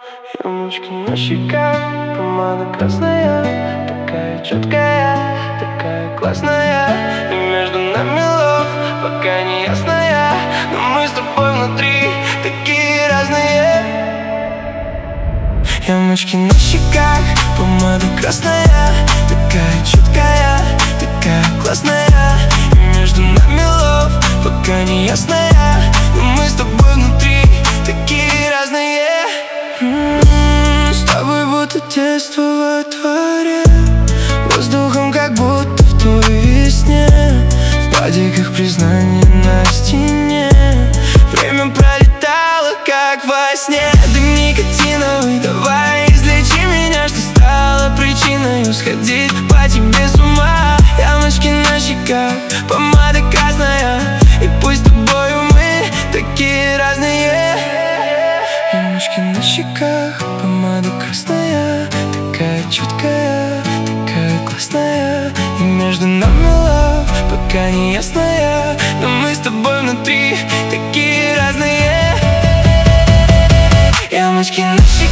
Ямочки на щеках, помада красная, такая четкая, такая классная. И между нами лов, пока не ясная, но мы с тобой внутри такие разные. Ямочки на щеках, помада красная, такая четкая, такая классная. И между нами лов, пока не ясная, но мы с тобой внутри такие разные. С тобой будто детство во дворе, воздухом как будто в той весне, в падиках признания на стене. Время пролетало как во сне. Дым никотиновый, давай излечи меня, что стало причиной сходить по тебе с ума. Ямочки на щеках, помада красная, и пусть с тобою мы такие разные. Ямочки на щеках, помада красная, такая четкая, такая классная. И между нами лав, пока не ясная, но мы с тобой внутри такие разные. Ямочки на щеках.